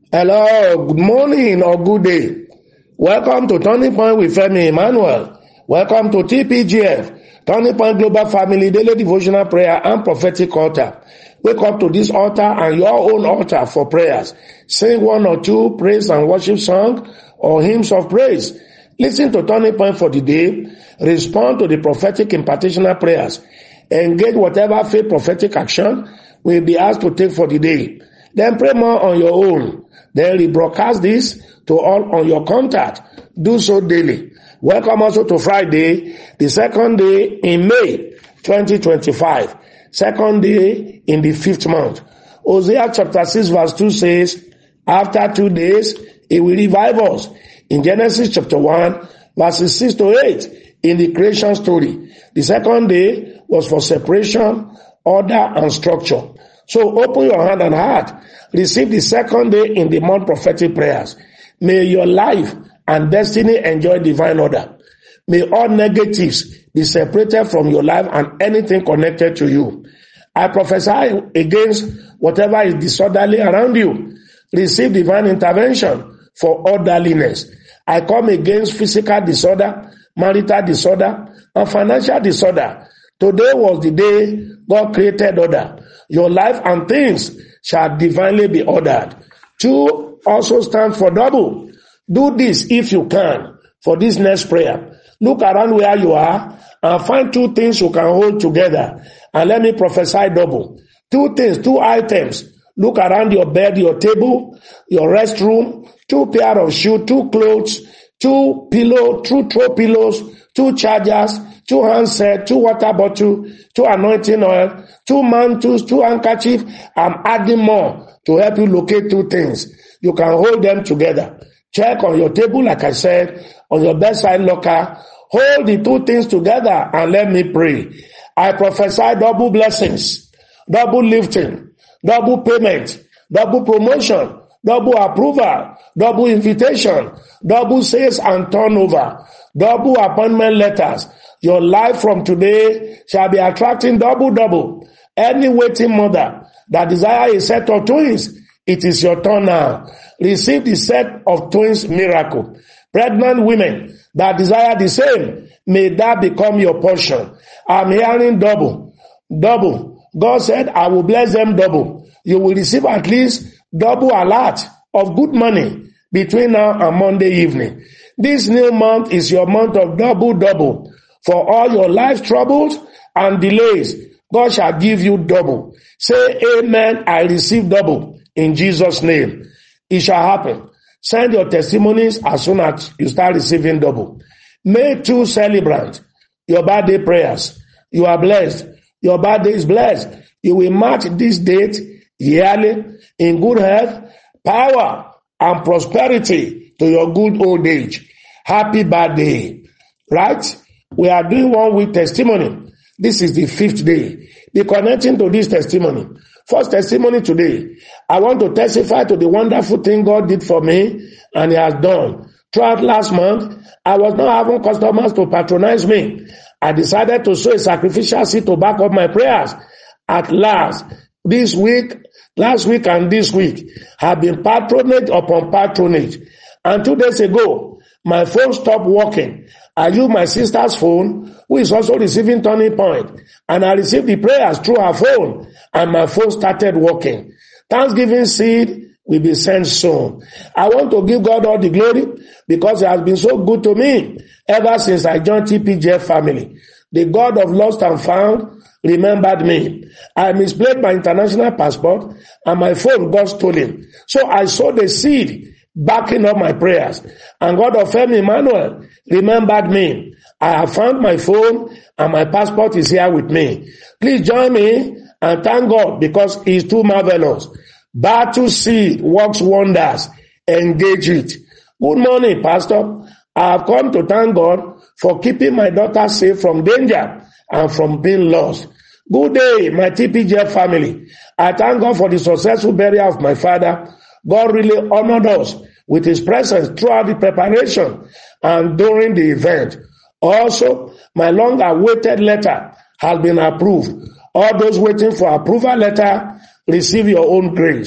Hello, good morning or good day. Welcome to Turning Point with Femi Emmanuel. Welcome to TPGF, Turning Point Global Family Daily Devotional Prayer and Prophetic Altar. Wake up to this altar and your own altar for prayers. Sing one or two praise and worship songs or hymns of praise. Listen to Turning Point for the day. Respond to the prophetic impartational prayers. Engage whatever faith prophetic action will be asked to take for the day. Then pray more on your own. Then rebroadcast this to all on your contact. Do so daily. Welcome also to Friday, the second day in May 2025. Second day in the 5th month. Hosea chapter 6 verse 2 says, after 2 days, he will revive us. In Genesis chapter 1 verses 6 to 8, in the creation story. The second day was for separation, order, and structure. So open your hand and heart. Receive the second day in the month prophetic prayers. May your life and destiny enjoy divine order. May all negatives be separated from your life and anything connected to you. I prophesy against whatever is disorderly around you. Receive divine intervention for orderliness. I come against physical disorder, marital disorder, and financial disorder. Today was the day God created order. Your life and things shall divinely be ordered. 2 also stands for double. Do this if you can for this next prayer. Look around where you are and find 2 things you can hold together. And let me prophesy double. 2 things, 2 items. Look around your bed, your table, your restroom, 2 pair of shoes, 2 clothes, 2 pillows, 2 throw pillows, 2 chargers, 2 handset, 2 water bottle, 2 anointing oil, 2 mantles, 2 handkerchief. I'm adding more to help you locate 2 things. You can hold them together. Check on your table, like I said, on your bedside locker. Hold the 2 things together and let me pray. I prophesy double blessings, double lifting, double payment, double promotion, double approval, double invitation, double sales and turnover, double appointment letters. Your life from today shall be attracting double. Any waiting mother that desire a set of twins, it is your turn now. Receive the set of twins miracle. Pregnant women that desire the same, may that become your portion. I'm hearing double. God said, I will bless them double. You will receive at least double alert of good money between now and Monday evening. This new month is your month of double. For all your life troubles and delays, God shall give you double. Say amen, I receive double in Jesus' name. It shall happen. Send your testimonies as soon as you start receiving double. May 2 celebrant your birthday prayers. You are blessed. Your birthday is blessed. You will mark this date yearly in good health, power, and prosperity to your good old age. Happy birthday. Right? We are doing 1 week testimony. This is the 5th day. Be connecting to this testimony. First testimony today. I want to testify to the wonderful thing God did for me and He has done. Throughout last month, I was not having customers to patronize me. I decided to sow a sacrificial seed to back up my prayers. At last, last week and this week have been patronage upon patronage. And 2 days ago, my phone stopped working. I used my sister's phone, who is also receiving Turning Point, and I received the prayers through her phone, and my phone started working. Thanksgiving seed will be sent soon. I want to give God all the glory because He has been so good to me ever since I joined TPGF family. The God of lost and found remembered me. I misplaced my international passport and my phone got stolen. So I sowed a seed backing up my prayers. And God of Femi Emmanuel remembered me. I have found my phone and my passport is here with me. Please join me and thank God because He is too marvelous. Battle seed works wonders. Engage it. Good morning, Pastor. I have come to thank God for keeping my daughter safe from danger and from being lost. Good day, my TPGF family. I thank God for the successful burial of my father. God really honored us with His presence throughout the preparation and during the event. Also, my long-awaited letter has been approved. All those waiting for approval letter, receive your own grace.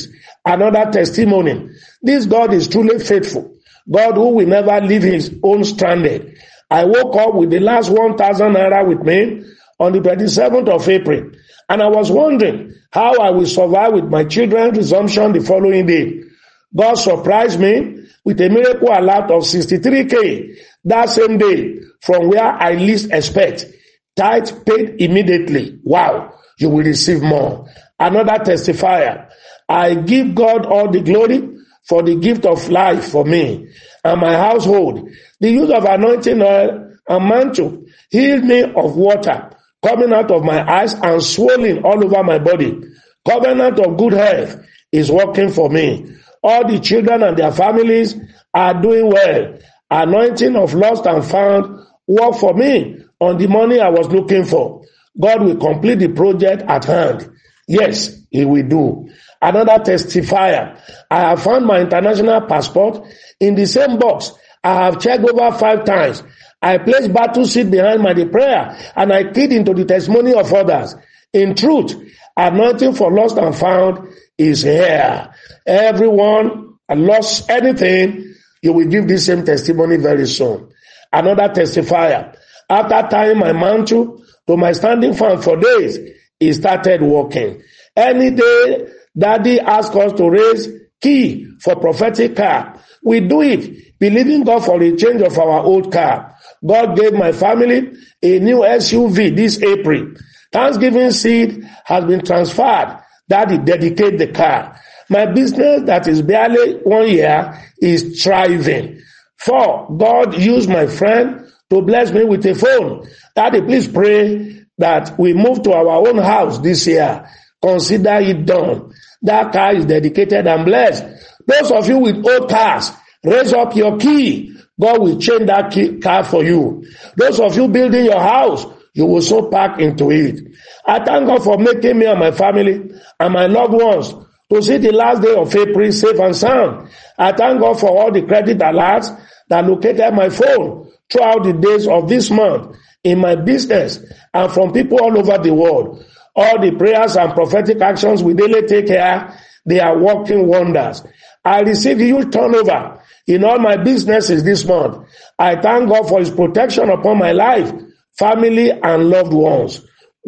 Another testimony. This God is truly faithful. God who will never leave his own stranded. I woke up with the last 1,000 naira with me on the 27th of April. And I was wondering how I will survive with my children's resumption the following day. God surprised me with a miracle alert of 63K that same day from where I least expect. Tithe paid immediately. Wow, you will receive more. Another testifier. I give God all the glory for the gift of life for me and my household. The use of anointing oil and mantle healed me of water coming out of my eyes and swelling all over my body. Covenant of good health is working for me. All the children and their families are doing well. Anointing of lost and found work for me on the money I was looking for. God will complete the project at hand. Yes, he will do. Another testifier. I have found my international passport in the same box. I have checked over 5 times. I placed battle seed behind my prayer and I keyed into the testimony of others. In truth, anointing for lost and found is here. Everyone lost anything, you will give the same testimony very soon. Another testifier. After tying my mantle to my standing fan for days, he started walking. Any day, Daddy asked us to raise key for prophetic car. We do it, believing God for a change of our old car. God gave my family a new SUV this April. Thanksgiving seed has been transferred. Daddy dedicate the car. My business that is barely 1 year is thriving. 4, God used my friend to bless me with a phone. Daddy, please pray that we move to our own house this year. Consider it done. That car is dedicated and blessed. Those of you with old cars, raise up your key. God will change that car for you. Those of you building your house, you will so pack into it. I thank God for making me and my family and my loved ones to see the last day of April safe and sound. I thank God for all the credit alerts that located my phone throughout the days of this month in my business and from people all over the world. All the prayers and prophetic actions we daily take here, they are working wonders. I received huge turnover in all my businesses this month. I thank God for his protection upon my life, family, and loved ones.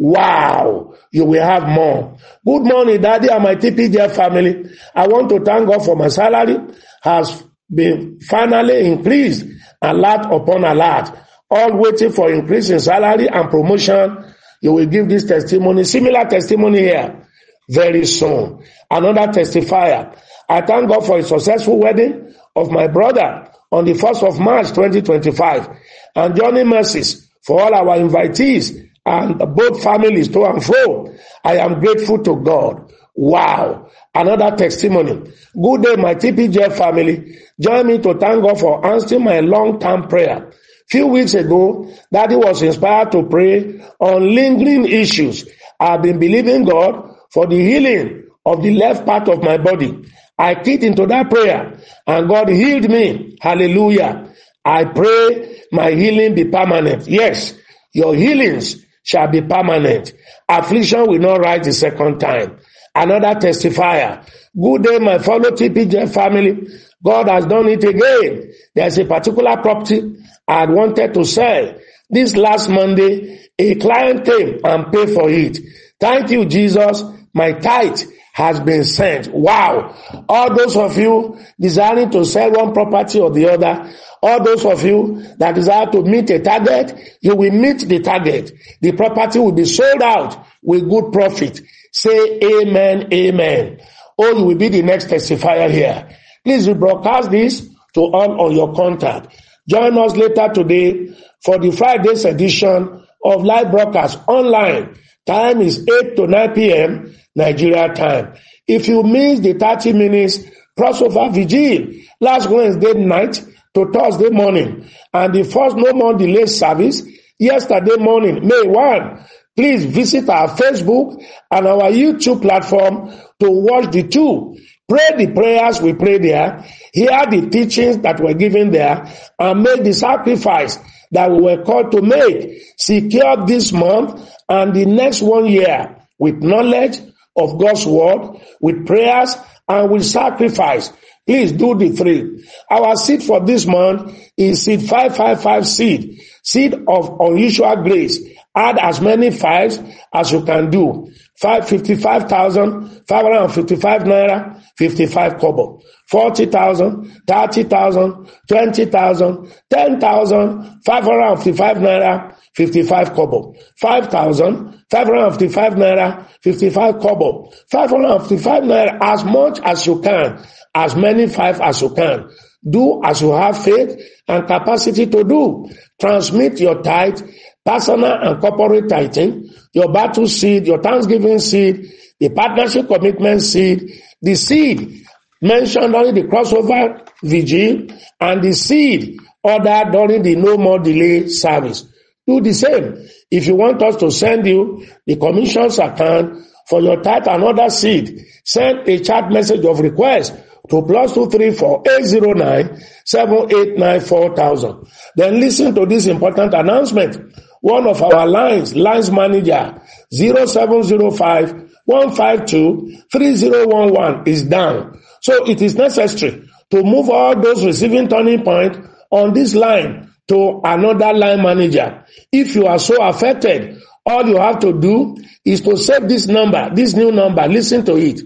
Wow, you will have more. Good morning, Daddy and my TPJ family. I want to thank God for my salary has been finally increased, alert upon alert. All waiting for increase in salary and promotion. You will give this testimony, similar testimony here, very soon. Another testifier. I thank God for a successful wedding of my brother on the 1st of March 2025. And journey mercies for all our invitees and both families to and fro. I am grateful to God. Wow. Another testimony. Good day, my TPJ family. Join me to thank God for answering my long-term prayer. Few weeks ago, Daddy was inspired to pray on lingering issues. I've been believing God for the healing of the left part of my body. I keyed into that prayer and God healed me. Hallelujah. I pray my healing be permanent. Yes, your healings shall be permanent. Affliction will not rise the second time. Another testifier. Good day, my fellow TPJ family. God has done it again. There's a particular property I had wanted to sell. This last Monday, a client came and paid for it. Thank you, Jesus. My tithe has been sent. Wow. All those of you desiring to sell one property or the other, all those of you that desire to meet a target, you will meet the target. The property will be sold out with good profit. Say amen, amen. Oh, you will be the next testifier here. Please rebroadcast this to all on your contact. Join us later today for the Friday's edition of live broadcast online. Time is 8 to 9 p.m. Nigeria time. If you miss the 30 minutes crossover vigil last Wednesday night to Thursday morning and the first no more delay service yesterday morning, May 1, please visit our Facebook and our YouTube platform to watch the two. Pray the prayers we pray there, hear the teachings that were given there, and make the sacrifice that we were called to make. Secure this month and the next 1 year with knowledge, of God's word, with prayers, and with sacrifice. Please do the 3. Our seed for this month is seed 555 seed. Seed of unusual grace. Add as many 5s as you can do. 55,555 naira, 55 kobo. 40,000, 30,000, 20,000, 10,000, 555 naira, 55 kobo. 5,000, 555 naira, 55 kobo. 555 naira, as much as you can, as many 5 as you can. Do as you have faith and capacity to do. Transmit your tithe, personal and corporate tithing, your battle seed, your thanksgiving seed, the partnership commitment seed, the seed mentioned during the crossover vigil, and the seed ordered during the no more delay service. Do the same. If you want us to send you the commissions account for your tithe and other seed, send a chat message of request to +234 809 789 4000. Then listen to this important announcement. One of our lines manager 0705 152 3011 is down. So it is necessary to move all those receiving turning point on this line to another line manager. If you are so affected, all you have to do is to save this number, this new number. Listen to it.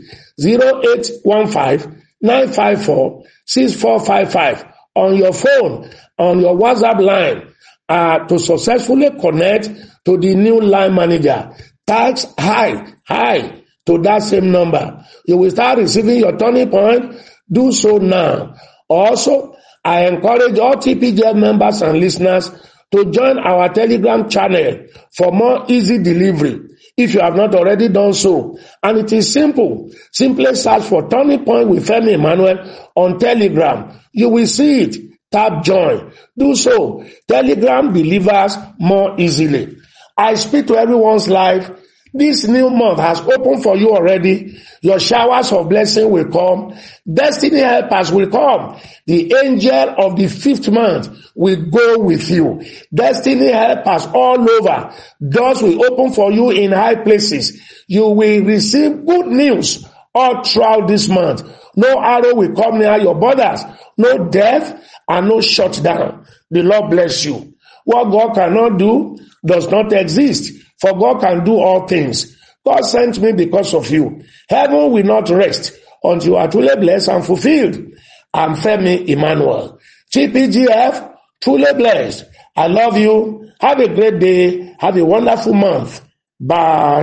0815 954 6455 on your phone, on your WhatsApp line, to successfully connect to the new line manager. Text hi to that same number. You will start receiving your turning point. Do so now. Also, I encourage all TPGF members and listeners to join our Telegram channel for more easy delivery, if you have not already done so. And it is simple. Simply search for Turning Point with Femi Emmanuel on Telegram. You will see it. Tap join. Do so. Telegram delivers more easily. I speak to everyone's life. This new month has opened for you already. Your showers of blessing will come. Destiny helpers will come. The angel of the 5th month will go with you. Destiny helpers all over. Doors will open for you in high places. You will receive good news all throughout this month. No arrow will come near your borders. No death and no shutdown. The Lord bless you. What God cannot do does not exist. For God can do all things. God sent me because of you. Heaven will not rest until you are truly blessed and fulfilled. I'm Femi Emmanuel. TPGF, truly blessed. I love you. Have a great day. Have a wonderful month. Bye.